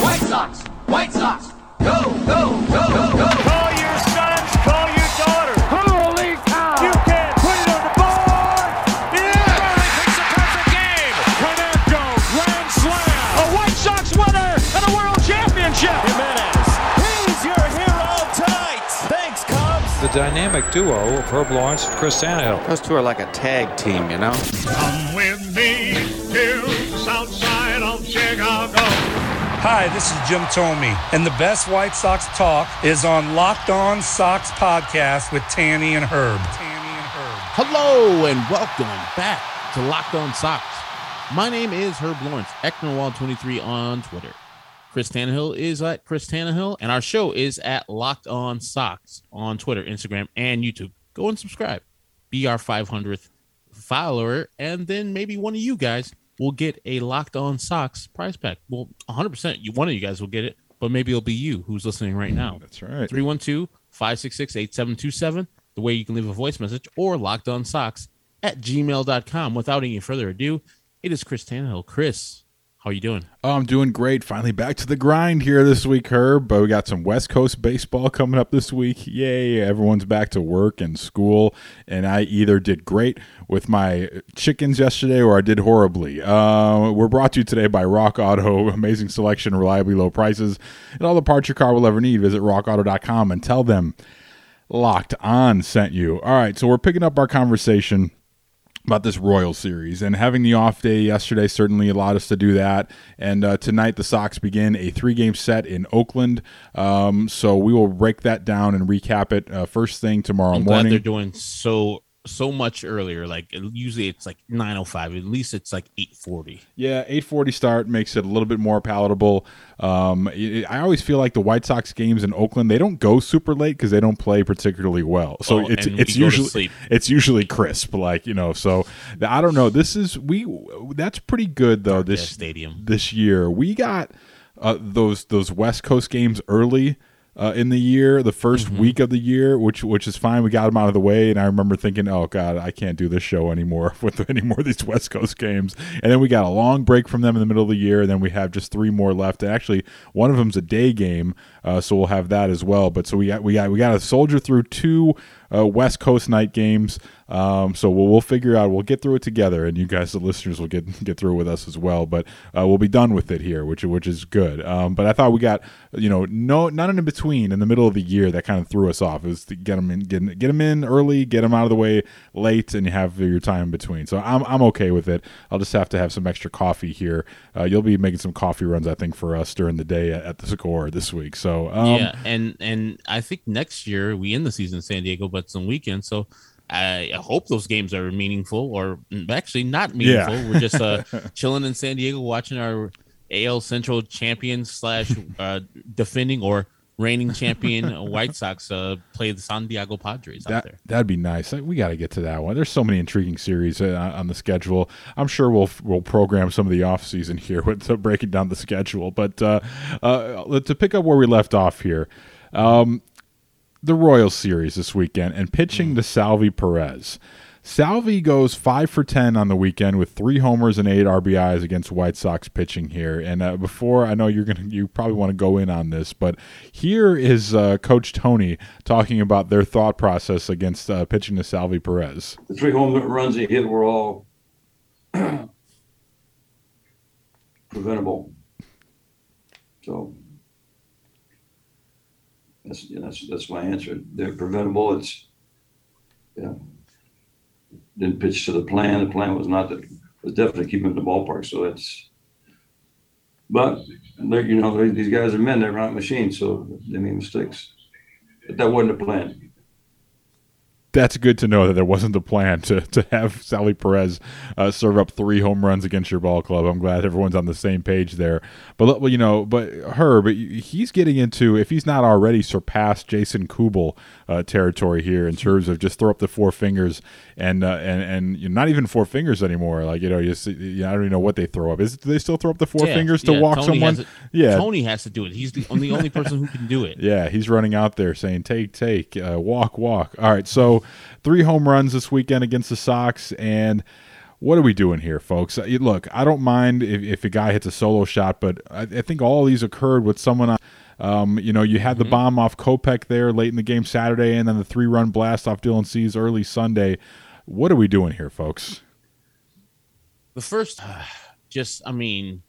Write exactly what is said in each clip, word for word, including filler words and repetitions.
White Sox! White Sox! Go, go, go, go, go! Call your sons, call your daughters. Holy cow! You can put it on the board. Yeah! He picks a perfect game. Konecko, grand slam. A White Sox winner and a world championship. Jimenez, he's your hero tonight. Thanks, Cubs. The dynamic duo of Herb Lawrence and Chris Tannehill. Those two are like a tag team, you know? Come with me to the south side of Chicago. Hi, this is Jim Thome, and the best White Sox talk is on Locked On Sox podcast with Tanny and Herb. Tanny and Herb. Hello, and welcome back to Locked On Sox. My name is Herb Lawrence, Ecknerwald twenty-three on Twitter. Chris Tannehill is at Chris Tannehill, and our show is at Locked On Sox on Twitter, Instagram, and YouTube. Go and subscribe. Be our five hundredth follower, and then maybe one of you guys will get a Locked On Sox prize pack. Well, one hundred percent you, one of you guys will get it, but maybe it'll be you who's listening right now. That's right. three one two, five six six, eight seven two seven, the way you can leave a voice message, or lockedonsox at gmail dot com. Without any further ado, it is Chris Tannehill. Chris, how are you doing? Oh, I'm doing great. Finally back to the grind here this week, Herb. But we got some West Coast baseball coming up this week. Yay, everyone's back to work and school. And I either did great with my chickens yesterday or I did horribly. Uh, we're brought to you today by Rock Auto. Amazing selection, reliably low prices, and all the parts your car will ever need. Visit rock auto dot com and tell them Locked On sent you. All right, so we're picking up our conversation about this Royals series, and having the off day yesterday certainly allowed us to do that. And uh, tonight the Sox begin a three-game set in Oakland, um, so we will break that down and recap it uh, first thing tomorrow I'm morning. glad they're doing so so much earlier. Like usually it's like nine oh five. At least it's like eight forty. Yeah, eight forty start makes it a little bit more palatable. Um, it, I always feel like the White Sox games in Oakland, they don't go super late because they don't play particularly well. So Oh, it's and it's we go to usually sleep. it's usually crisp, like, you know. So I don't know. This is we that's pretty good though. Dark This ass stadium. this year we got uh, those those West Coast games early. Uh, in the year, the first Mm-hmm. week of the year, which which is fine. We got them out of the way, and I remember thinking, "Oh God, I can't do this show anymore with any more of these West Coast games." And then we got a long break from them in the middle of the year, and then we have just three more left. And actually, one of them's a day game, uh, so we'll have that as well. But so we got we got we got to soldier through two uh, West Coast night games. Um, so we'll we'll figure out. We'll get through it together, and you guys, the listeners, will get get through it with us as well. But uh, we'll be done with it here, which which is good. Um, but I thought we got you know no none in between in the middle of the year that kind of threw us off. It was to get them in get, get them in early, get them out of the way late, and you have your time in between. So I'm I'm okay with it. I'll just have to have some extra coffee here. Uh, you'll be making some coffee runs, I think, for us during the day at, at the Score this week. So um, yeah, and and I think next year we end the season in San Diego, but it's on weekend, so I hope those games are meaningful, or actually not meaningful. Yeah. We're just uh, chilling in San Diego watching our A L Central champion slash uh, defending or reigning champion White Sox uh, play the San Diego Padres out That, there. that'd be nice. We got to get to that one. There's so many intriguing series uh, on the schedule. I'm sure we'll we'll program some of the off season here with uh, breaking down the schedule. But uh, uh, to pick up where we left off here, um, the Royals series this weekend and pitching to Salvi Perez. Salvi goes five for ten on the weekend with three homers and eight R B Is against White Sox pitching here. And uh, before, I know you're gonna, you probably want to go in on this, but here is uh, Coach Tony talking about their thought process against uh, pitching to Salvi Perez. The three home runs he hit were all preventable. So that's yeah, that's that's my answer. They're preventable. It's yeah. Didn't pitch to the plan. The plan was not that was definitely keep him in the ballpark. So it's, but you know these guys are men. They're not machines, so they make mistakes. But that wasn't the plan. That's good to know that there wasn't the plan to to have Salvi Perez uh, serve up three home runs against your ball club. I'm glad everyone's on the same page there. But well, you know, but Herb, he's getting into, if he's not already surpassed Jason Kubel uh, territory here in terms of just throw up the four fingers and uh, and and you know, not even four fingers anymore. Like you know, you, see, you know, I don't even know what they throw up. Is do they still throw up the four Yeah, fingers to yeah, walk Tony someone? has it- yeah, Tony has to do it. He's the only only person who can do it. Yeah, he's running out there saying, take, take, uh, walk, walk. All right, so three home runs this weekend against the Sox, and what are we doing here, folks? Look, I don't mind if, if a guy hits a solo shot, but I, I think all of these occurred with someone on. Um, you know, you had the mm-hmm. bomb off Kopech there late in the game Saturday, and then the three-run blast off Dylan Cease early Sunday. What are we doing here, folks? The first, uh, just, I mean,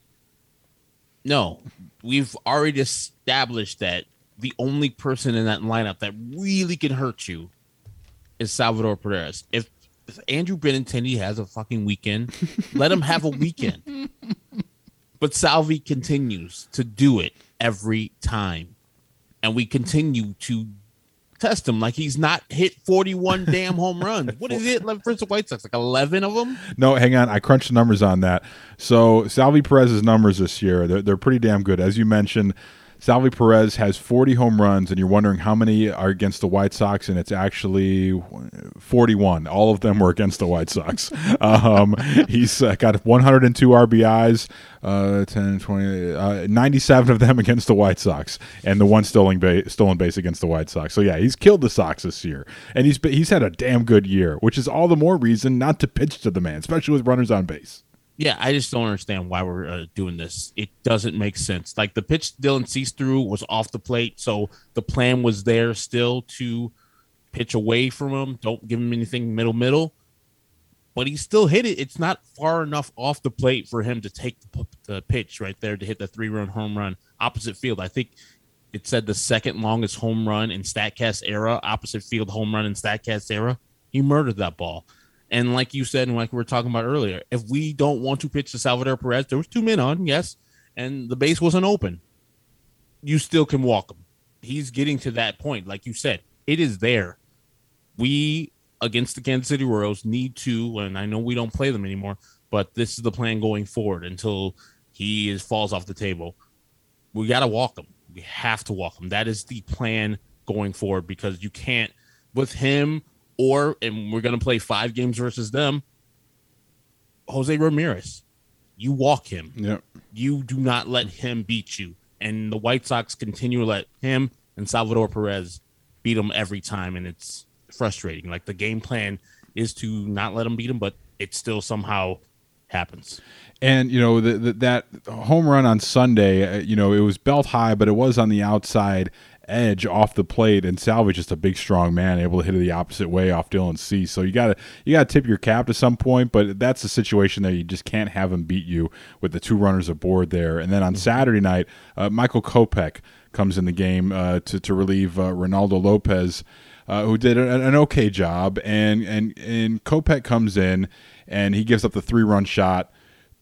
no. We've already established that the only person in that lineup that really can hurt you is Salvador Perez. If If Andrew Benintendi has a fucking weekend, let him have a weekend. But Salvi continues to do it every time. And we continue to test him like he's not hit forty-one damn home runs. What is it for the White Sox? Like eleven of them? No, hang on. I crunched the numbers on that. So Salvi Perez's numbers this year, they're, they're pretty damn good. As you mentioned, Salvi Perez has forty home runs, and you're wondering how many are against the White Sox, and it's actually forty-one. All of them were against the White Sox. um, he's uh, got one hundred two R B Is, uh, ten, twenty, uh, ninety-seven of them against the White Sox, and the one stolen base, stolen base against the White Sox. So, yeah, he's killed the Sox this year, and he's he's had a damn good year, which is all the more reason not to pitch to the man, especially with runners on base. Yeah, I just don't understand why we're uh, doing this. It doesn't make sense. Like, the pitch Dylan Cease threw was off the plate, so the plan was there still to pitch away from him. Don't give him anything middle-middle. But he still hit it. It's not far enough off the plate for him to take the, the pitch right there to hit the three-run home run opposite field. I think it said the second longest home run in StatCast era, opposite field home run in StatCast era. He murdered that ball. And like you said, and like we were talking about earlier, if we don't want to pitch to Salvador Perez, there was two men on, yes, and the base wasn't open. You still can walk him. He's getting to that point. Like you said, it is there. We, against the Kansas City Royals, need to, and I know we don't play them anymore, but this is the plan going forward until he is falls off the table. We got to walk him. We have to walk him. That is the plan going forward, because you can't, with him, or, and we're going to play five games versus them, Jose Ramirez, you walk him. Yep. You do not let him beat you. And the White Sox continue to let him and Salvador Perez beat him every time, and it's frustrating. Like, the game plan is to not let him beat him, but it still somehow happens. And, you know, the, the, that home run on Sunday, uh, you know, it was belt high, but it was on the outside edge off the plate, and Salvi just a big strong man able to hit it the opposite way off Dylan Cease. So you gotta you gotta tip your cap to some point, but that's a situation that you just can't have him beat you with the two runners aboard there. And then on Saturday night, uh, Michael Kopech comes in the game uh, to to relieve uh, Ronaldo Lopez, uh, who did an, an okay job, and and and Kopech comes in and he gives up the three run shot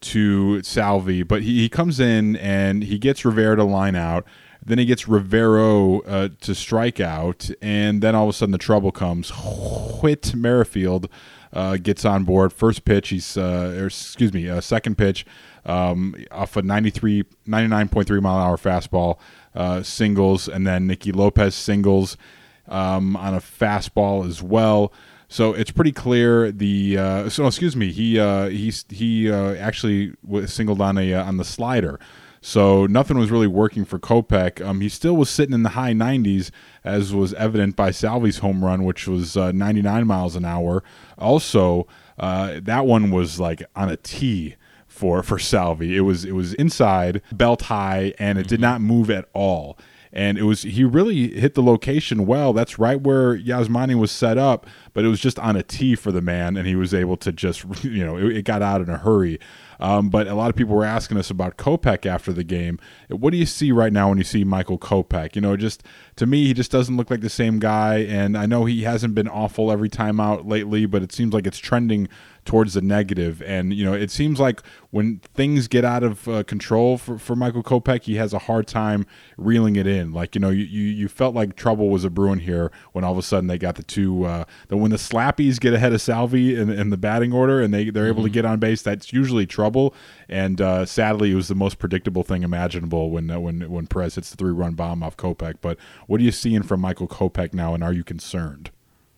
to Salvi, but he, he comes in and he gets Rivera to line out. Then he gets Rivero uh, to strike out, and then all of a sudden the trouble comes. Whit Merrifield uh, gets on board. First pitch, he's uh, or excuse me, uh, second pitch um, off a ninety-three, ninety-nine point three mile an hour fastball, uh, singles, and then Nicky Lopez singles um, on a fastball as well. So it's pretty clear. The uh, so excuse me, he uh, he he uh, actually was singled on a uh, on the slider. So nothing was really working for Kopech. Um, he still was sitting in the high nineties, as was evident by Salvi's home run, which was uh, ninety-nine miles an hour. Also, uh, that one was like on a tee for for Salvi. It was it was inside, belt high, and it did not move at all. And it was he really hit the location well. That's right where Yasmani was set up, but it was just on a tee for the man, and he was able to just, you know, it, it got out in a hurry. Um, but a lot of people were asking us about Kopech after the game. What do you see right now when you see Michael Kopech? You know, just to me, he just doesn't look like the same guy. And I know he hasn't been awful every time out lately, but it seems like it's trending towards the negative. And, you know, it seems like when things get out of uh, control for, for Michael Kopech, he has a hard time reeling it in. Like, you know, you, you, you felt like trouble was a brewing here when all of a sudden they got the two, uh, the, when the Slappies get ahead of Salvi in, in the batting order and they, they're mm-hmm. able to get on base, that's usually trouble. And uh, sadly, it was the most predictable thing imaginable when uh, when when Perez hits the three-run bomb off Kopech. But what are you seeing from Michael Kopech now, and are you concerned?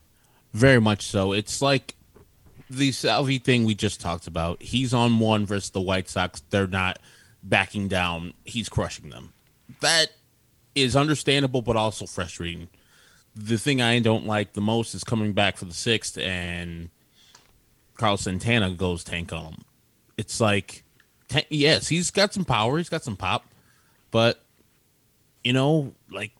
Very much so. It's like the Salvi thing we just talked about. He's on one versus the White Sox. They're not backing down. He's crushing them. That is understandable, but also frustrating. The thing I don't like the most is coming back for the sixth and Carlos Santana goes tank on him. It's like, yes, he's got some power, he's got some pop, but you know, like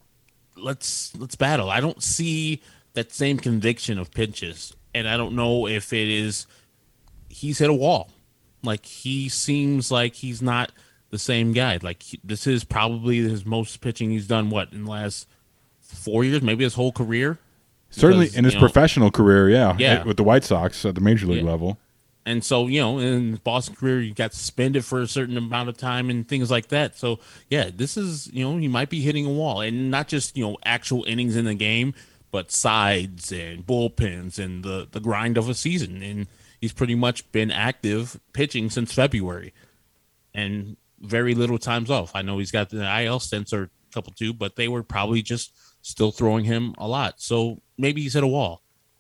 let's let's battle. I don't see that same conviction of pitches, and I don't know if it is he's hit a wall. Like he seems like he's not the same guy. Like he, this is probably his most pitching he's done. What in the last four years, maybe his whole career. Certainly Because, in his you know, professional career, yeah, Yeah. with the White Sox at the major league Yeah. level. And so, you know, in his Boston career, you got suspended for a certain amount of time and things like that. So, yeah, this is, you know, he might be hitting a wall. And not just, you know, actual innings in the game, but sides and bullpens and the, the grind of a season. And he's pretty much been active pitching since February. And very little times off. I know he's got the I L stints or a couple too, but they were probably just still throwing him a lot. So maybe he's hit a wall.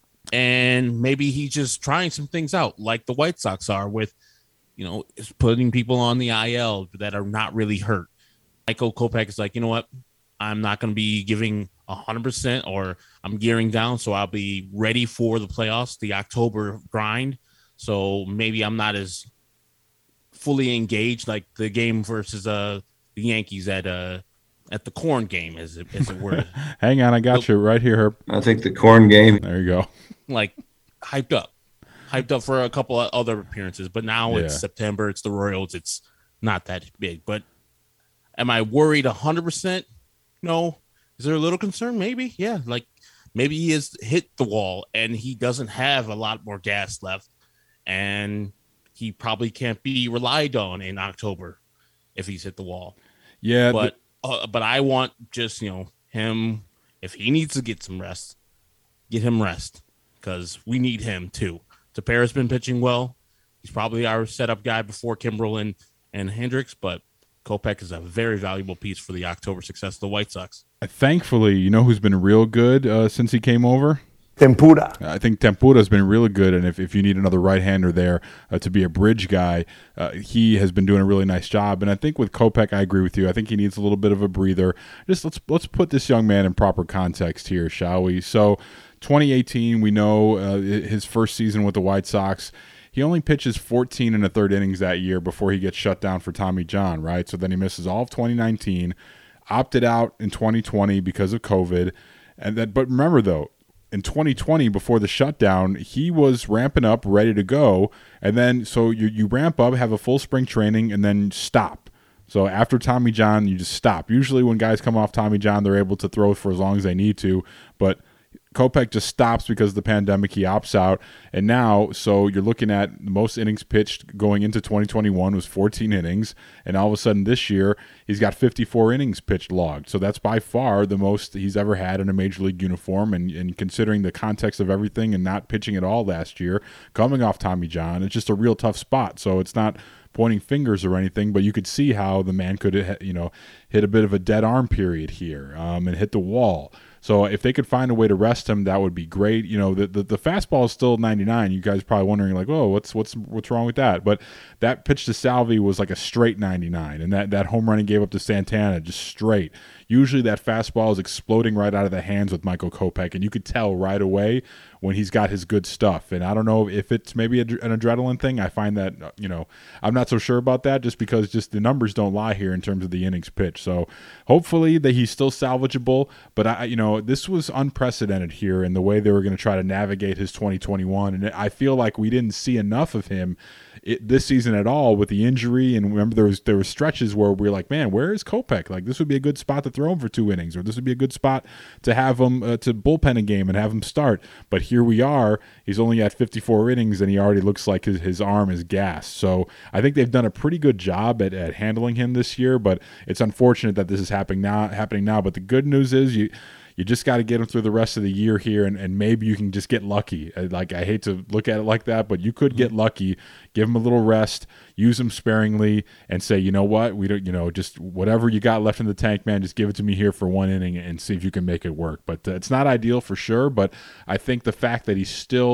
And maybe he's just trying some things out like the White Sox are with, you know, is putting people on the I L that are not really hurt. Michael Kopech is like, you know what? I'm not going to be giving one hundred percent or I'm gearing down, so I'll be ready for the playoffs, the October grind. So maybe I'm not as fully engaged like the game versus uh, the Yankees at uh, at the corn game, as it, as it were. Hang on, I got So- you right here, Herb. I think the corn game. There you go. Like hyped up, hyped up for a couple of other appearances. But now it's Yeah. September. It's the Royals. It's not that big. But am I worried one hundred percent? No. Is there a little concern? Maybe. Yeah. Like maybe he has hit the wall and he doesn't have a lot more gas left. And he probably can't be relied on in October if he's hit the wall. Yeah, But uh, but I want just, you know, him, if he needs to get some rest, get him rest because we need him too. Tepera's been pitching well. He's probably our setup guy before Kimbrel and, and Hendricks, but Kopech is a very valuable piece for the October success of the White Sox. thankfully, you know who's been real good uh, since he came over? Tempura. I think Tempura's been really good, and if, if you need another right-hander there uh, to be a bridge guy, uh, he has been doing a really nice job. And I think with Kopech, I agree with you. I think he needs a little bit of a breather. Just let's let's put this young man in proper context here, shall we? So, twenty eighteen, we know uh, his first season with the White Sox. He only pitches fourteen and a third innings that year before he gets shut down for Tommy John, right? So then he misses all of twenty nineteen, opted out in twenty twenty because of COVID, and that. But remember though, in twenty twenty, before the shutdown, he was ramping up, ready to go. And then, so you, you ramp up, have a full spring training, and then stop. So after Tommy John, you just stop. Usually when guys come off Tommy John, they're able to throw for as long as they need to. But Kopech just stops because of the pandemic. He opts out. And now, so you're looking at the most innings pitched going into twenty twenty-one was fourteen innings. And all of a sudden this year, he's got fifty-four innings pitched logged. So that's by far the most he's ever had in a major league uniform. And, and considering the context of everything and not pitching at all last year, coming off Tommy John, it's just a real tough spot. So it's not pointing fingers or anything, but you could see how the man could, you know, hit a bit of a dead arm period here um, and hit the wall. So if they could find a way to rest him, that would be great. You know, the, the the fastball is still ninety-nine. You guys are probably wondering like, oh, what's what's what's wrong with that? But that pitch to Salvi was like a straight ninety-nine, and that that home run he gave up to Santana just straight. Usually that fastball is exploding right out of the hands with Michael Kopech, and you could tell right away when he's got his good stuff. And I don't know if it's maybe a, an adrenaline thing. I find that, you know, I'm not so sure about that just because just the numbers don't lie here in terms of the innings pitch. So hopefully that he's still salvageable. But, I, you know, this was unprecedented here in the way they were going to try to navigate his twenty twenty-one. And I feel like we didn't see enough of him it, this season at all with the injury. And remember, there was there were stretches where we were like, man, where is Kopech? Like, this would be a good spot to throw him for two innings, or this would be a good spot to have him uh, to bullpen a game and have him start. But here we are. He's only at fifty-four innings, and he already looks like his, his arm is gassed. So I think they've done a pretty good job at, at handling him this year, but it's unfortunate that this is happening now. Happening now. But the good news is you you just got to get him through the rest of the year here, and, and maybe you can just get lucky. Like, I hate to look at it like that, but you could get lucky. Give him a little rest, use him sparingly, and say, you know what, we don't, you know, just whatever you got left in the tank, man, just give it to me here for one inning and see if you can make it work. But uh, it's not ideal for sure. But I think the fact that he's still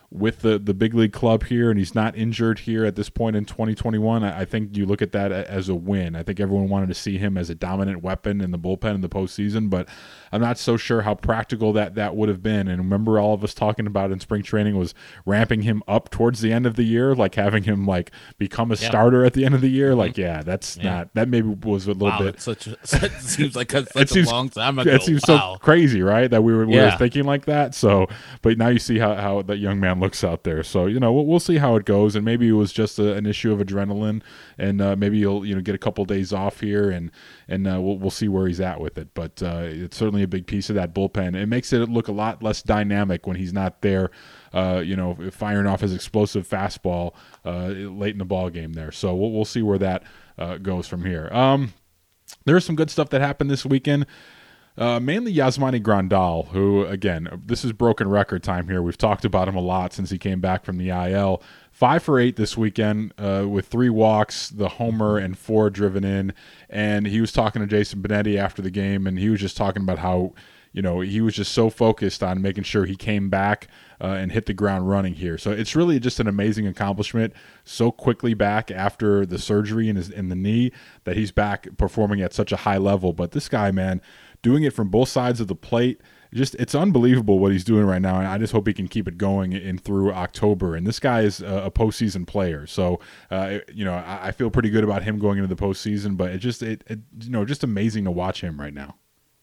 with the, the big league club here, and he's not injured here at this point in twenty twenty-one, I, I think you look at that as a win. I think everyone wanted to see him as a dominant weapon in the bullpen in the postseason, but I'm not so sure how practical that, that would have been. And remember, all of us talking about in spring training was ramping him up towards the end of the year, like having him like become a yeah. starter at the end of the year. Mm-hmm. Like, yeah, that's yeah. not, that maybe was a little wow, bit. Such a, it seems like a, such it seems, a long time It ago. seems wow. so crazy, right? That we were, we yeah. were thinking like that. So, but now you see how, how that young man looks out there. So, you know, we'll, we'll see how it goes. And maybe it was just a, an issue of adrenaline, and uh, maybe you'll, you know, get a couple days off here, and, and uh, we'll, we'll see where he's at with it. But uh, it's certainly a big piece of that bullpen. It makes it look a lot less dynamic when he's not there, uh, you know, firing off his explosive fastball uh, late in the ball game there. So we'll, we'll see where that uh, goes from here. Um, there's some good stuff that happened this weekend. Uh, mainly Yasmani Grandal, who, again, this is broken record time here. We've talked about him a lot since he came back from the I L. Five for eight this weekend uh, with three walks, the homer, and four driven in. And he was talking to Jason Benetti after the game, and he was just talking about how, you know, he was just so focused on making sure he came back uh, and hit the ground running here. So it's really just an amazing accomplishment, so quickly back after the surgery in his in the knee, that he's back performing at such a high level. But this guy, man, doing it from both sides of the plate, just it's unbelievable what he's doing right now, and I just hope he can keep it going in through October. And this guy is a, a postseason player, so uh, you know, I, I feel pretty good about him going into the postseason. But it just it, it you know just amazing to watch him right now.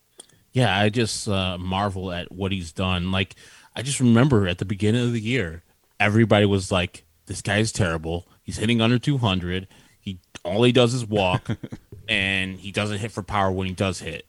Yeah, I just uh, marvel at what he's done. Like, I just remember at the beginning of the year, everybody was like, "This guy's terrible. He's hitting under two hundred. He all he does is walk, and he doesn't hit for power when he does hit."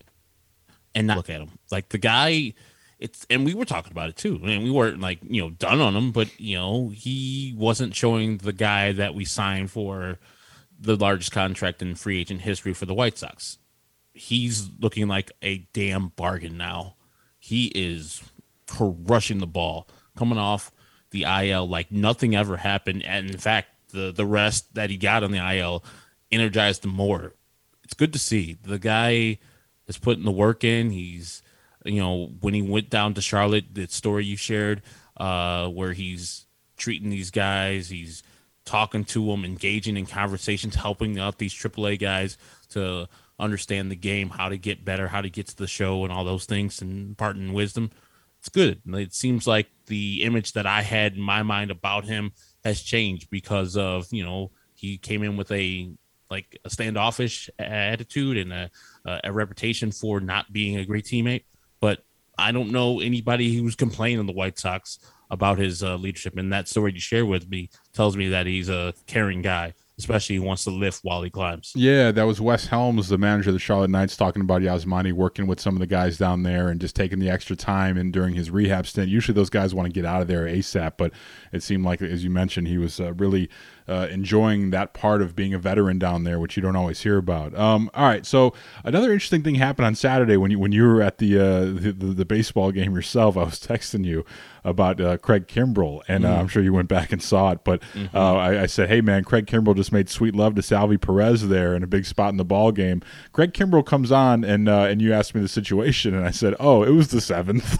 And now look at him, like the guy. It's and we were talking about it too, and we weren't like you know done on him, but you know he wasn't showing the guy that we signed for the largest contract in free agent history for the White Sox. He's looking like a damn bargain now. He is crushing the ball, coming off the I L like nothing ever happened, and in fact, the the rest that he got on the I L energized him more. It's good to see the guy is putting the work in. He's, you know, when he went down to Charlotte, the story you shared, uh, where he's treating these guys, he's talking to them, engaging in conversations, helping out these triple A guys to understand the game, how to get better, how to get to the show, and all those things, and imparting wisdom. It's good. It seems like the image that I had in my mind about him has changed because of, you know, he came in with a like a standoffish attitude and a, a reputation for not being a great teammate. But I don't know anybody who's complaining on the White Sox about his uh, leadership. And that story you share with me tells me that he's a caring guy, especially he wants to lift while he climbs. Yeah, that was Wes Helms, the manager of the Charlotte Knights, talking about Yasmani working with some of the guys down there and just taking the extra time and during his rehab stint. Usually those guys want to get out of there ASAP, but it seemed like, as you mentioned, he was uh, really uh, enjoying that part of being a veteran down there, which you don't always hear about. Um, all right, so another interesting thing happened on Saturday when you when you were at the uh, the, the, the baseball game yourself. I was texting you about uh, Craig Kimbrell, and uh, mm. I'm sure you went back and saw it, but mm-hmm. uh, I, I said, hey, man, Craig Kimbrell just made sweet love to Salvi Perez there in a big spot in the ball game. Craig Kimbrell comes on, and uh, and you asked me the situation, and I said, oh, it was the seventh.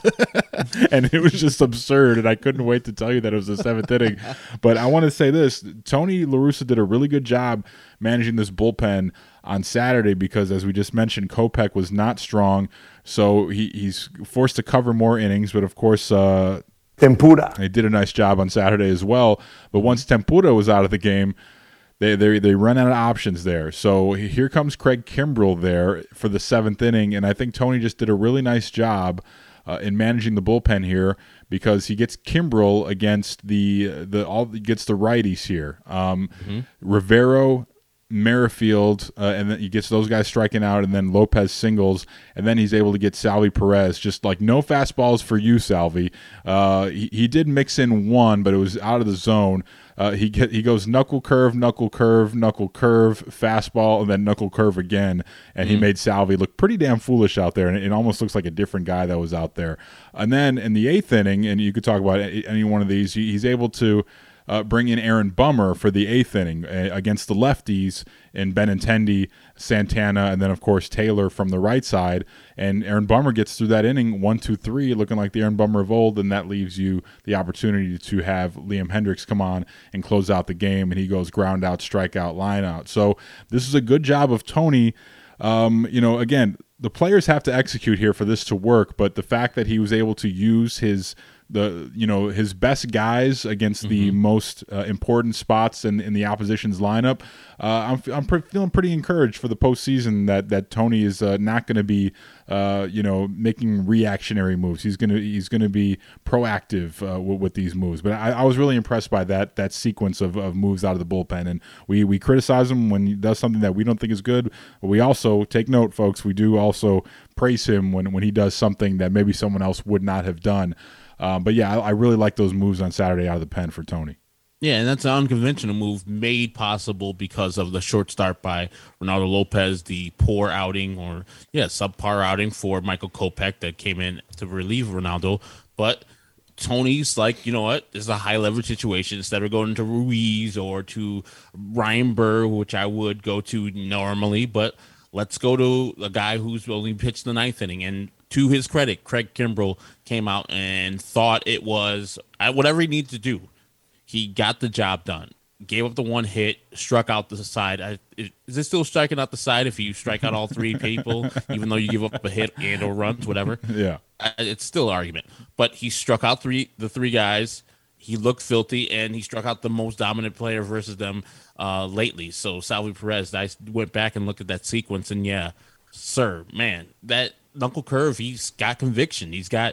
And it was just absurd, and I couldn't wait to tell you that it was the seventh inning. But I want to say this. Tony La Russa did a really good job managing this bullpen on Saturday because, as we just mentioned, Kopech was not strong, so he, he's forced to cover more innings. But, of course, uh, Tempura. They did a nice job on Saturday as well. But once Tempura was out of the game, they they they run out of options there. So here comes Craig Kimbrell there for the seventh inning, and I think Tony just did a really nice job uh, in managing the bullpen here because he gets Kimbrell against the the all gets the righties here. Um, mm-hmm. Rivero, Merrifield, uh, and then he gets those guys striking out, and then Lopez singles, and then he's able to get Salvi Perez. Just like no fastballs for you, Salvi. Uh, he, he did mix in one, but it was out of the zone. Uh, he get, he goes knuckle curve, knuckle curve, knuckle curve, fastball, and then knuckle curve again, and mm-hmm. he made Salvi look pretty damn foolish out there, and it almost looks like a different guy that was out there. And then in the eighth inning, and you could talk about any one of these, he's able to Uh, bring in Aaron Bummer for the eighth inning uh, against the lefties in Benintendi Santana, and then, of course, Taylor from the right side. And Aaron Bummer gets through that inning, one, two, three, looking like the Aaron Bummer of old, and that leaves you the opportunity to have Liam Hendriks come on and close out the game, and he goes ground out, strikeout, line out. So this is a good job of Tony. Um, you know, again, the players have to execute here for this to work, but the fact that he was able to use his the you know his best guys against mm-hmm. the most uh, important spots in, in the opposition's lineup, uh, I'm I'm pre- feeling pretty encouraged for the postseason that that Tony is uh, not going to be uh, you know making reactionary moves. He's gonna he's gonna be proactive uh, w- with these moves. But I, I was really impressed by that that sequence of, of moves out of the bullpen, and we we criticize him when he does something that we don't think is good. But we also take note, folks. We do also praise him when when he does something that maybe someone else would not have done. Um, but yeah, I, I really like those moves on Saturday out of the pen for Tony. Yeah, and that's an unconventional move made possible because of the short start by Ronaldo Lopez, the poor outing or, yeah, subpar outing for Michael Kopech that came in to relieve Ronaldo. But Tony's like, you know what, this is a high-leverage situation. Instead of going to Ruiz or to Ryan Burr, which I would go to normally, but let's go to a guy who's only pitched the ninth inning. And to his credit, Craig Kimbrell came out and thought it was whatever he needed to do. He got the job done. Gave up the one hit, struck out the side. I, is it still striking out the side if you strike out all three people, even though you give up a hit and or runs, whatever? Yeah, it's still an argument. But he struck out three the three guys. He looked filthy, and he struck out the most dominant player versus them uh, lately. So Salvi Perez, I went back and looked at that sequence, and yeah, sir, man, that knuckle curve, he's got conviction. He's got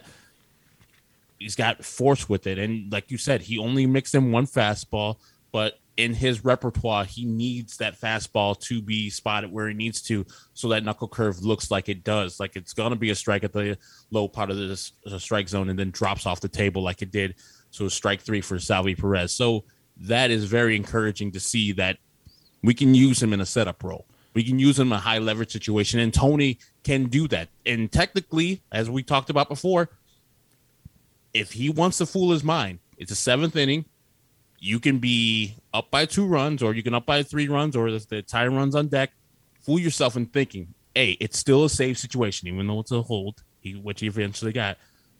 he's got force with it. And like you said, he only mixed in one fastball, but in his repertoire, he needs that fastball to be spotted where he needs to, so that knuckle curve looks like it does. Like it's going to be a strike at the low part of the, the strike zone and then drops off the table like it did. So strike three for Salvi Perez. So that is very encouraging to see that we can use him in a setup role. We can use him in a high leverage situation, and Tony can do that. And technically, as we talked about before, if he wants to fool his mind, it's a seventh inning. You can be up by two runs, or you can up by three runs, or the, the entire run's on deck. Fool yourself in thinking, hey, it's still a safe situation, even though it's a hold, which he eventually got.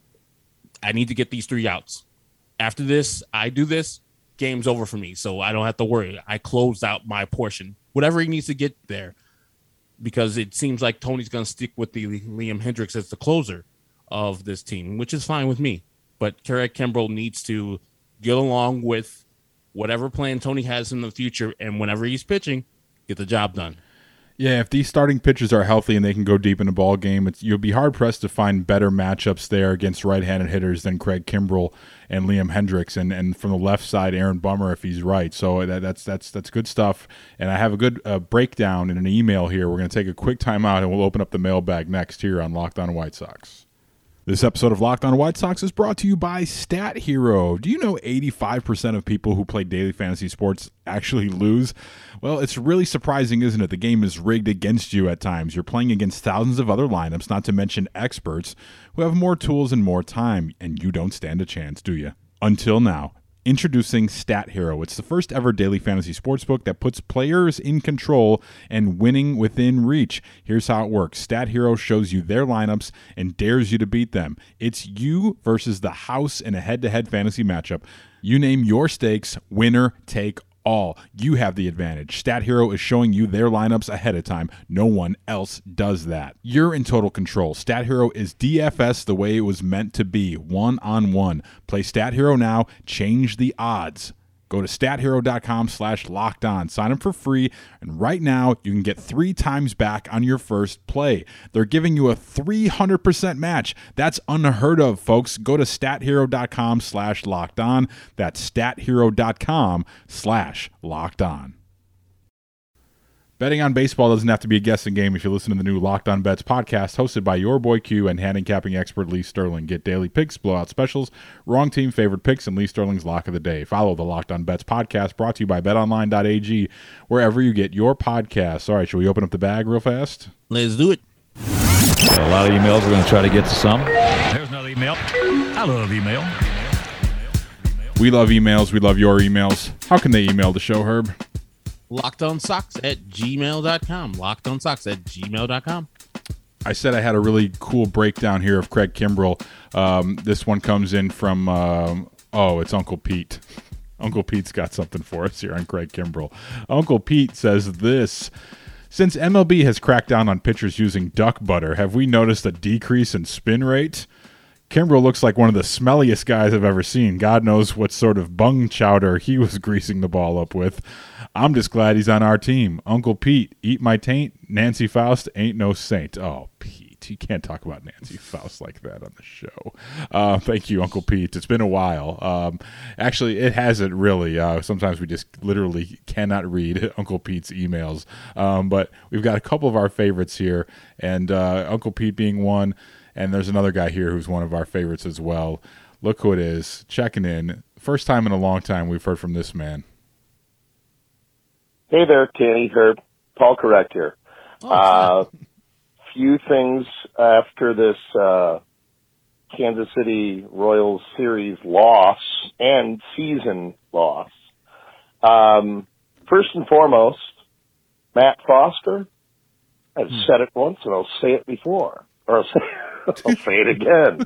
I need to get these three outs. After this, I do this, game's over for me, so I don't have to worry. I closed out my portion. Whatever he needs to get there, because it seems like Tony's going to stick with the Liam Hendriks as the closer of this team, which is fine with me. But Craig Kimbrell needs to get along with whatever plan Tony has in the future, and whenever he's pitching, get the job done. Yeah, if these starting pitchers are healthy and they can go deep in a ball game, it's, you'll be hard-pressed to find better matchups there against right-handed hitters than Craig Kimbrell and Liam Hendriks, and, and from the left side, Aaron Bummer, if he's right. So that, that's that's that's good stuff. And I have a good uh, breakdown in an email here. We're going to take a quick time out, and we'll open up the mailbag next here on Locked On White Sox. This episode of Locked On White Sox is brought to you by Stat Hero. Do you know eighty-five percent of people who play daily fantasy sports actually lose? Well, it's really surprising, isn't it? The game is rigged against you at times. You're playing against thousands of other lineups, not to mention experts, who have more tools and more time, and you don't stand a chance, do you? Until now. Introducing Stat Hero. It's the first ever daily fantasy sportsbook that puts players in control and winning within reach. Here's how it works. Stat Hero shows you their lineups and dares you to beat them. It's you versus the house in a head-to-head fantasy matchup. You name your stakes, winner take all. You have the advantage. Stat Hero is showing you their lineups ahead of time. No one else does that. You're in total control. Stat Hero is D F S the way it was meant to be, one-on-one. Play Stat Hero now. Change the odds. Go to stathero.com slash locked on. Sign up for free, and right now you can get three times back on your first play. They're giving you a three hundred percent match. That's unheard of, folks. Go to stathero.com slash locked on. That's stathero.com slash locked on. Betting on baseball doesn't have to be a guessing game if you listen to the new Locked On Bets podcast hosted by your boy Q and handicapping expert Lee Sterling. Get daily picks, blowout specials, wrong team favorite picks, and Lee Sterling's lock of the day. Follow the Locked On Bets podcast brought to you by bet online dot a g wherever you get your podcasts. All right, shall we open up the bag real fast? Let's do it. Got a lot of emails. We're going to try to get to some. There's another email. I love email. We love emails. We love your emails. How can they email the show, Herb? LockedOnSox at gmail dot com. LockedOnSox at gmail dot com. I said I had a really cool breakdown here of Craig Kimbrell. Um, this one comes in from, um, oh, it's Uncle Pete. Uncle Pete's got something for us here on Craig Kimbrell. Uncle Pete says this: since M L B has cracked down on pitchers using duck butter, have we noticed a decrease in spin rate? Kimbrell looks like one of the smelliest guys I've ever seen. God knows what sort of bung chowder he was greasing the ball up with. I'm just glad he's on our team. Uncle Pete, eat my taint. Nancy Faust ain't no saint. Oh, Pete, you can't talk about Nancy Faust like that on the show. Uh, thank you, Uncle Pete. It's been a while. Um, actually, it hasn't really. Uh, sometimes we just literally cannot read Uncle Pete's emails. Um, but we've got a couple of our favorites here, and uh, Uncle Pete being one. And there's another guy here who's one of our favorites as well. Look who it is, checking in. First time in a long time we've heard from this man. Hey there, Tanny, Herb. Paul Correct here. Oh, uh, few things after this uh, Kansas City Royals series loss and season loss. Um, first and foremost, Matt Foster. I've hmm. said it once and I'll say it before. Or I'll say, I'll say it again.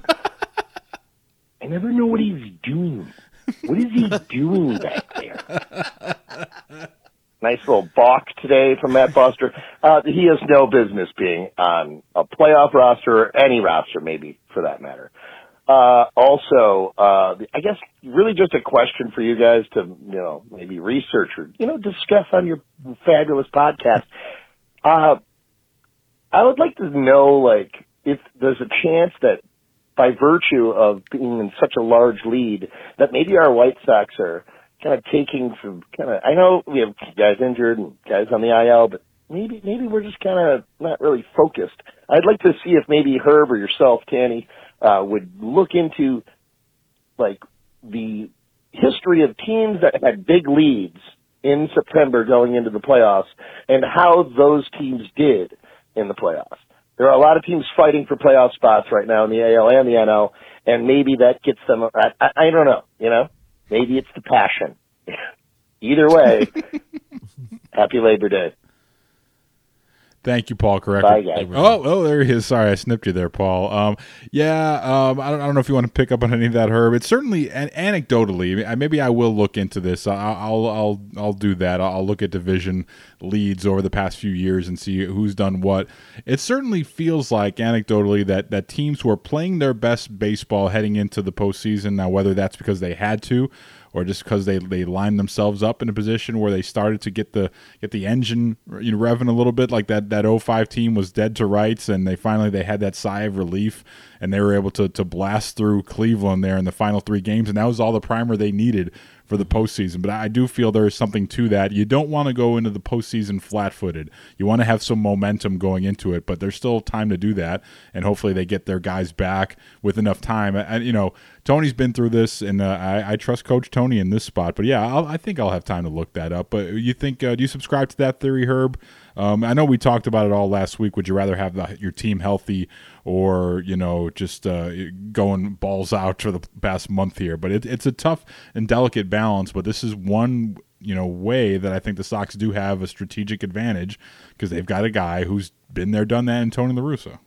I never know what he's doing. What is he doing back there? Nice little balk today from Matt Foster. Uh, he has no business being on a playoff roster or any roster, maybe, for that matter. Uh, also, uh, I guess really just a question for you guys to, you know, maybe research or, you know, discuss on your fabulous podcast. Uh, I would like to know, like, if there's a chance that by virtue of being in such a large lead that maybe our White Sox are kind of taking some kind of, I know we have guys injured and guys on the I L, but maybe, maybe we're just kind of not really focused. I'd like to see if maybe Herb or yourself, Tanny, uh, would look into like the history of teams that had big leads in September going into the playoffs and how those teams did in the playoffs. There are a lot of teams fighting for playoff spots right now in the A L and the N L, and maybe that gets them, I, I, I don't know, you know? Maybe it's the passion. Either way, happy Labor Day. Thank you, Paul. Correct. Bye, guys. Oh, oh, there he is. Sorry, I snipped you there, Paul. Um, yeah, um, I don't, I don't know if you want to pick up on any of that, Herb. It's certainly, an, anecdotally, maybe I will look into this. I'll, I'll, I'll, I'll do that. I'll look at division leads over the past few years and see who's done what. It certainly feels like, anecdotally, that that teams who are playing their best baseball heading into the postseason, now whether that's because they had to, or just because they, they lined themselves up in a position where they started to get the get the engine, you know, revving a little bit, like that that oh five team was dead to rights, and they finally they had that sigh of relief, and they were able to to blast through Cleveland there in the final three games, and that was all the primer they needed for the postseason. But I do feel there is something to that. You don't want to go into the postseason flat-footed. You want to have some momentum going into it, but there's still time to do that, and hopefully they get their guys back with enough time. And, you know, Tony's been through this, and uh, I, I trust Coach Tony in this spot. But, yeah, I'll, I think I'll have time to look that up. But you think uh, – do you subscribe to that theory, Herb? Um, I know we talked about it all last week. Would you rather have the, your team healthy or, you know, just uh, going balls out for the past month here? But it, it's a tough and delicate balance. But this is one, you know, way that I think the Sox do have a strategic advantage because they've got a guy who's been there, done that, in Tony La Russa.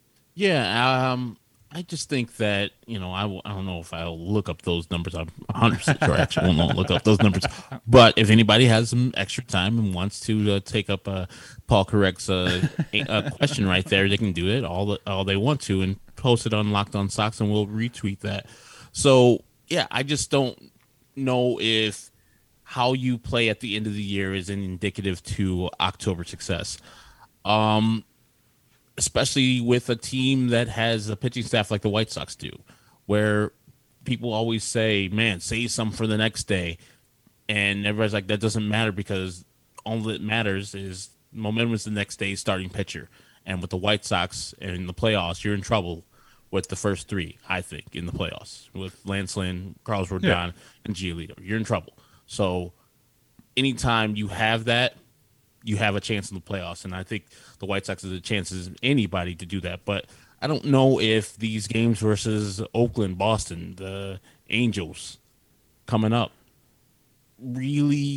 Yeah, um, I just think that, you know, I, w- I don't know if I'll look up those numbers. I'm one hundred percent sure I actually won't look up those numbers. But if anybody has some extra time and wants to uh, take up uh, Paul Correct's uh, a question right there, they can do it all the, all they want to and post it on Locked On Sox, and we'll retweet that. So, yeah, I just don't know if how you play at the end of the year is indicative to October success. Um. Especially with a team that has a pitching staff like the White Sox do, where people always say, man, save some for the next day. And everybody's like, that doesn't matter because all that matters is momentum is the next day's starting pitcher. And with the White Sox in the playoffs, you're in trouble with the first three, I think, in the playoffs. With Lance Lynn, Carlos Rodon, yeah. and Giolito. You're in trouble. So anytime you have that, you have a chance in the playoffs, and I think the White Sox has a chance as anybody to do that. But I don't know if these games versus Oakland, Boston, the Angels coming up really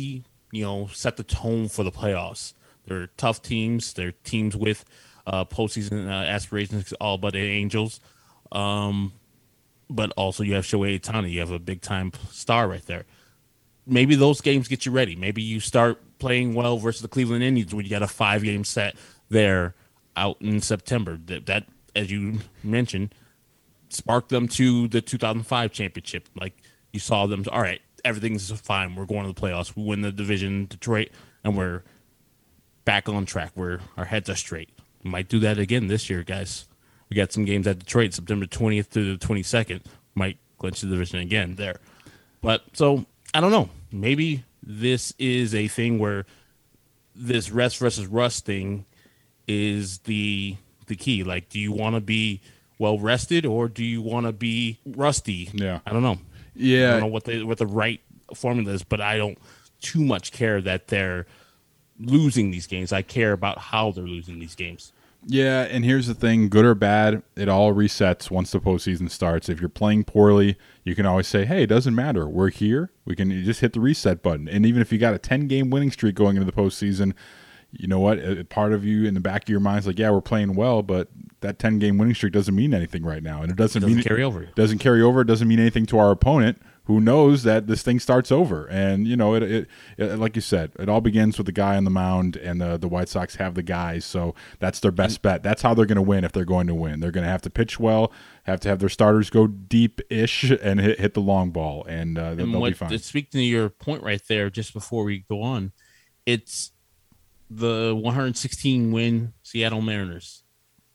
you know, set the tone for the playoffs. They're tough teams. They're teams with uh, postseason uh, aspirations, all but the Angels. Um, but also you have Shohei Ohtani. You have a big-time star right there. Maybe those games get you ready. Maybe you start playing well versus the Cleveland Indians when you got a five-game set there out in September. That, that, as you mentioned, sparked them to the two thousand five championship. Like, you saw them, all right, everything's fine. We're going to the playoffs. We win the division, Detroit, and we're back on track. We're our heads are straight. We might do that again this year, guys. We got some games at Detroit, September twentieth to the twenty-second. Might clinch the division again there. But so I don't know. Maybe this is a thing where this rest versus rust thing is the the key. Like, do you want to be well rested or do you want to be rusty? Yeah, I don't know. Yeah, I don't know what the what the right formula is, but I don't too much care that they're losing these games. I care about how they're losing these games. Yeah, and here's the thing, good or bad, it all resets once the postseason starts. If you're playing poorly, you can always say, hey, it doesn't matter. We're here. We can just hit the reset button. And even if you got a ten-game winning streak going into the postseason, you know what? Part of you in the back of your mind is like, yeah, we're playing well, but that ten-game winning streak doesn't mean anything right now. And it doesn't, it doesn't mean carry over. It doesn't carry over. It doesn't mean anything to our opponent, who knows that this thing starts over. And, you know, it, it, it like you said, it all begins with the guy on the mound, and the, the White Sox have the guys, so that's their best and, bet. That's how they're going to win if they're going to win. They're going to have to pitch well, have to have their starters go deep-ish, and hit, hit the long ball, and uh, they'll, and they'll what, be fine. Speaking to your point right there, just before we go on, it's the one hundred sixteen win Seattle Mariners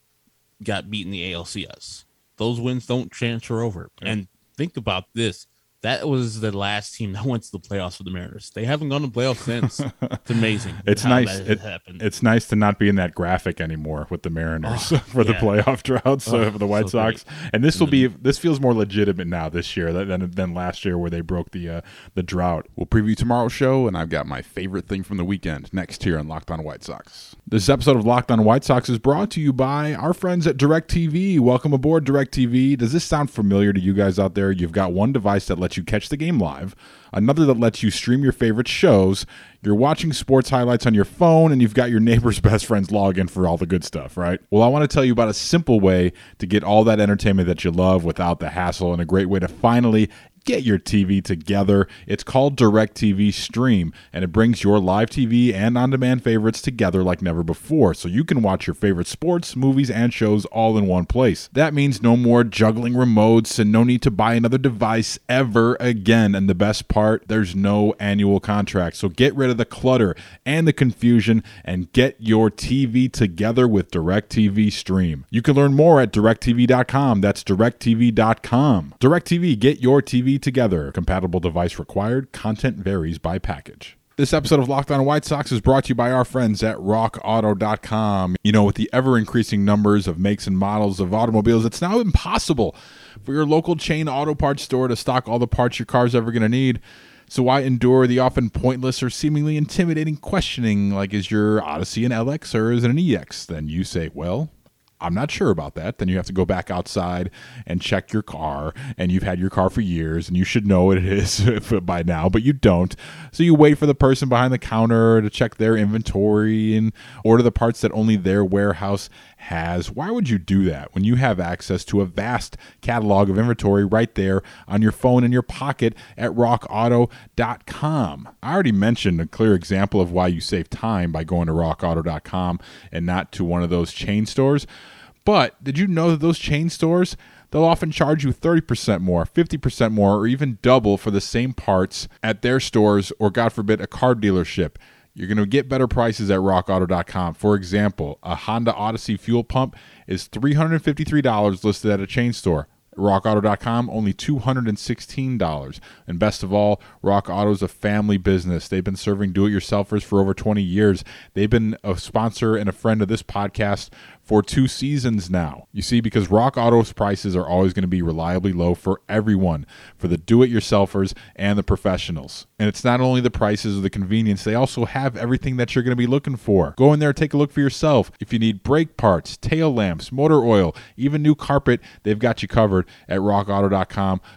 got beat in the A L C S. Those wins don't transfer over. Yeah. And think about this. That was the last team that went to the playoffs for the Mariners. They haven't gone to the playoffs since. It's amazing. It's nice. It, it's nice to not be in that graphic anymore with the Mariners oh, for yeah. the playoff droughts oh, for the White so Sox. Great. And this will be this feels more legitimate now this year than than last year where they broke the uh, the drought. We'll preview tomorrow's show, and I've got my favorite thing from the weekend next here on Locked On White Sox. This episode of Locked On White Sox is brought to you by our friends at DirecTV. Welcome aboard, DirecTV. Does this sound familiar to you guys out there? You've got one device that lets you catch the game live, another that lets you stream your favorite shows, you're watching sports highlights on your phone, and you've got your neighbor's best friend's login for all the good stuff, right? Well, I want to tell you about a simple way to get all that entertainment that you love without the hassle, and a great way to finally get your T V together. It's called DirecTV Stream, and it brings your live T V and on-demand favorites together like never before, so you can watch your favorite sports, movies, and shows all in one place. That means no more juggling remotes and no need to buy another device ever again. And the best part, there's no annual contract. So get rid of the clutter and the confusion and get your T V together with DirecTV Stream. You can learn more at direct T V dot com. That's direct T V dot com. DirecTV, get your T V together. Compatible device required. Content varies by package. This episode of Locked On White Sox is brought to you by our friends at rock auto dot com. You know, with the ever-increasing numbers of makes and models of automobiles, it's now impossible for your local chain auto parts store to stock all the parts your car's ever going to need. So why endure the often pointless or seemingly intimidating questioning like, is your Odyssey an L X or is it an E X? Then you say, well, I'm not sure about that. Then you have to go back outside and check your car, and you've had your car for years, and you should know what it is by now, but you don't. So you wait for the person behind the counter to check their inventory and order the parts that only their warehouse has. Why would you do that when you have access to a vast catalog of inventory right there on your phone in your pocket at rock auto dot com? I already mentioned a clear example of why you save time by going to rock auto dot com and not to one of those chain stores. But did you know that those chain stores, they'll often charge you thirty percent more, fifty percent more, or even double for the same parts at their stores or, God forbid, a car dealership? You're going to get better prices at rock auto dot com. For example, a Honda Odyssey fuel pump is three hundred fifty-three dollars listed at a chain store. rock auto dot com, only two hundred sixteen dollars. And best of all, Rock Auto is a family business. They've been serving do-it-yourselfers for over twenty years. They've been a sponsor and a friend of this podcast for two seasons now. You see, because Rock Auto's prices are always going to be reliably low for everyone, for the do-it-yourselfers and the professionals. And it's not only the prices or the convenience, they also have everything that you're going to be looking for. Go in there, take a look for yourself. If you need brake parts, tail lamps, motor oil, even new carpet, they've got you covered at rock auto dot com.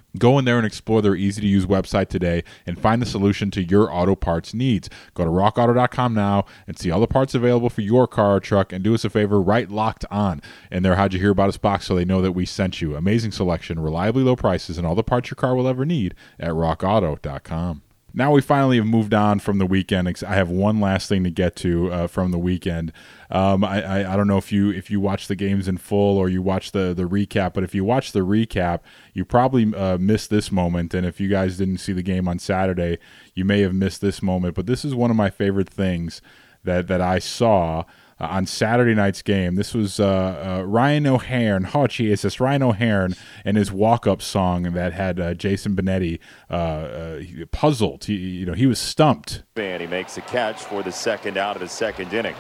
Go in there and explore their easy-to-use website today and find the solution to your auto parts needs. Go to rock auto dot com now and see all the parts available for your car or truck, and do us a favor, write Locked On in their How'd You Hear About Us box so they know that we sent you. Amazing selection, reliably low prices, and all the parts your car will ever need at rock auto dot com. Now we finally have moved on from the weekend. I have one last thing to get to uh, from the weekend. Um, I, I I don't know if you if you watch the games in full or you watch the the recap, but if you watch the recap, you probably uh, missed this moment. And if you guys didn't see the game on Saturday, you may have missed this moment. But this is one of my favorite things that that I saw Uh, on Saturday night's game. This was uh, uh, Ryan O'Hearn. Oh, geez, this Ryan O'Hearn and his walk-up song that had uh, Jason Benetti uh, uh, puzzled. He, you know, he was stumped. And he makes a catch for the second out of the second inning.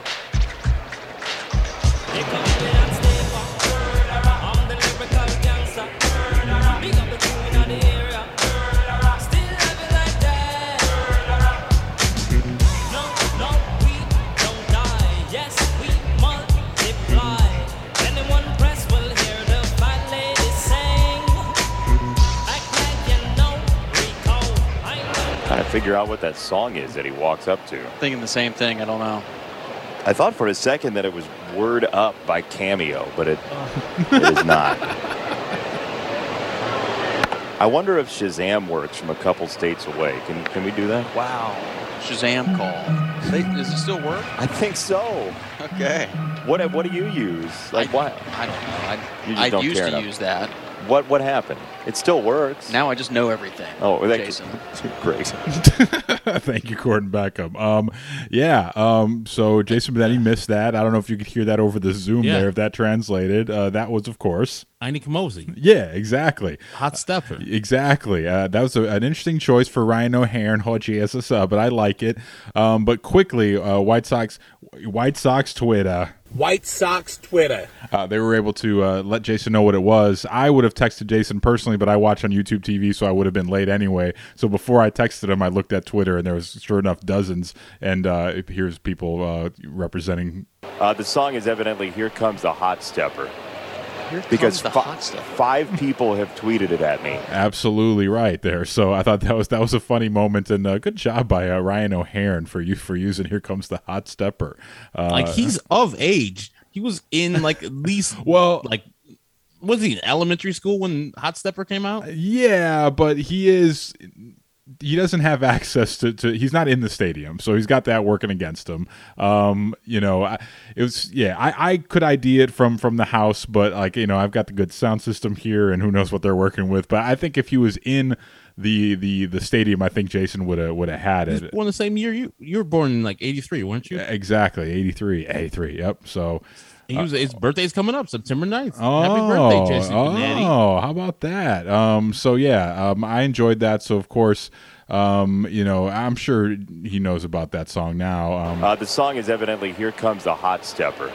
Trying to figure out what that song is that he walks up to. Thinking the same thing. I don't know. I thought for a second that it was Word Up by Cameo, but it, it is not. I wonder if Shazam works from a couple states away. Can can we do that? Wow. Shazam call. They, does it still work? I think so. Okay. What what do you use? Like I, what? I don't know. I, You just I don't used care to enough. use that. What what happened? It still works. Now I just know everything. Oh, that Jason. Great. Thank you, Gordon Beckham. Um, yeah. Um, so Jason Benetti missed that. I don't know if you could hear that over the Zoom Yeah. there. If that translated, uh, that was, of course, Heine Kamosi. Yeah, exactly. Hot stepper. Exactly. Uh, that was a, an interesting choice for Ryan O'Hearn. Oh, gee, as a sub, but I like it. Um, but quickly, uh, White Sox, White Sox Twitter. White Sox Twitter. Uh, they were able to uh, let Jason know what it was. I would have texted Jason personally, but I watch on YouTube T V, so I would have been late anyway. So before I texted him, I looked at Twitter, and there was sure enough dozens. And uh, here's people uh, representing. Uh, the song is evidently "Here Comes the Hot Stepper." Here because comes the fi- hot stepper. five people have tweeted it at me. Absolutely right there. So I thought that was that was a funny moment, and uh, good job by uh, Ryan O'Hearn for you for using "Here Comes the Hot Stepper." Uh, Like, he's of age. He was in like at least well, like was he in elementary school when Hot Stepper came out? Yeah, but he is. He doesn't have access to, to. He's not in the stadium, so he's got that working against him. Um, you know, I, it was yeah. I, I could I D it from from the house, but like you know, I've got the good sound system here, and who knows what they're working with. But I think if he was in the the the stadium, I think Jason would have would have had He it. was born the same year you you were born in like eighty-three, weren't you? Exactly, eighty-three, eighty-three. Yep. So. He was, his birthday's coming up September ninth. Oh, Happy birthday, Jason oh, Benetti. how about that? Um, so yeah, um, I enjoyed that. So of course, um, you know, I'm sure he knows about that song now. Um, Uh, the song is evidently "Here Comes the Hot Stepper."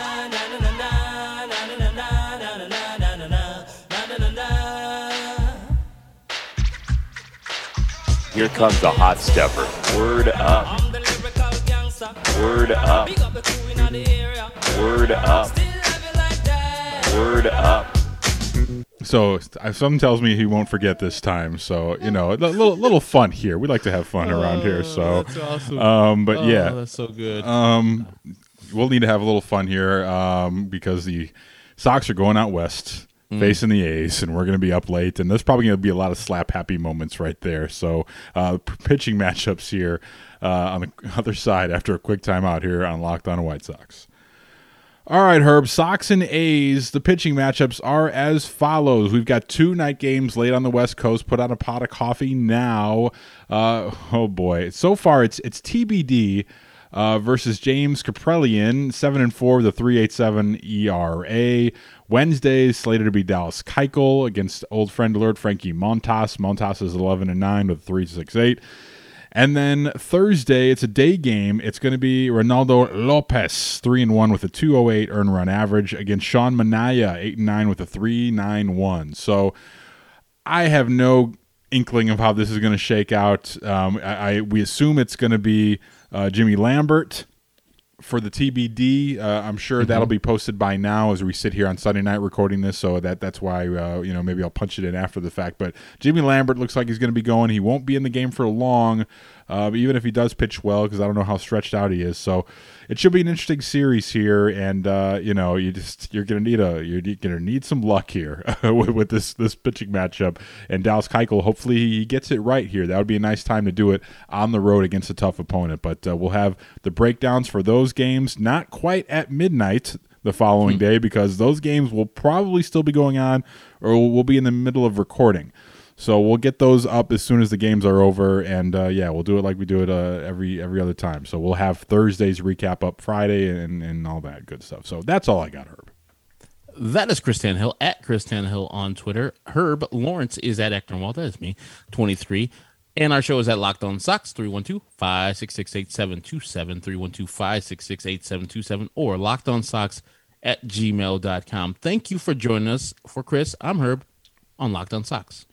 Here comes the hot stepper. Word up. Word up. Word up. Word up. so something tells me he won't forget this time. So you know, a little little fun here. We like to have fun around here. So, that's awesome. um, but Oh, yeah, that's so good. Um, we'll need to have a little fun here um, because the Sox are going out west. Mm. Facing the A's, and we're going to be up late, and there's probably going to be a lot of slap happy moments right there. So, uh, p- pitching matchups here uh, on the other side after a quick timeout here on Locked On White Sox. All right, Herb, Sox and A's, the pitching matchups are as follows. We've got two night games late on the West Coast. Put on a pot of coffee now. Uh, oh, boy. So far, it's it's T B D uh, versus James Kaprelian, seven and four with a three point eight seven E R A. Wednesday is slated to be Dallas Keuchel against old friend alert Frankie Montas. Montas is eleven and nine with a three point six eight. And then Thursday, it's a day game. It's going to be Ronaldo Lopez, three and one with a two oh eight earned run average against Sean Manaea, eight and nine with a three point nine one. So I have no inkling of how this is going to shake out. Um, I, I we assume it's going to be uh, Jimmy Lambert for the T B D. Uh, I'm sure mm-hmm. that'll be posted by now as we sit here on Sunday night recording this. So that that's why uh, you know maybe I'll punch it in after the fact. But Jimmy Lambert looks like he's going to be going. He won't be in the game for long, uh, even if he does pitch well, because I don't know how stretched out he is. So it should be an interesting series here, and uh, you know you just you're going to need a you're going to need some luck here with, with this this pitching matchup. And Dallas Keuchel, hopefully he gets it right here. That would be a nice time to do it on the road against a tough opponent. But uh, we'll have the breakdowns for those games not quite at midnight the following day, because those games will probably still be going on, or we'll be in the middle of recording. So we'll get those up as soon as the games are over, and uh, yeah, we'll do it like we do it uh, every every other time. So we'll have Thursday's recap up Friday and, and all that good stuff. So that's all I got, Herb. That is Chris Tannehill at Chris Tannehill on Twitter. Herb Lawrence is at Ecknerwald. That is me, twenty-three. And our show is at Locked On Sox, three one two, five six six, eight seven two seven, three one two, five six six, eight seven two seven, or lockedonsox at gmail dot com. Thank you for joining us. For Chris, I'm Herb on Locked On Sox.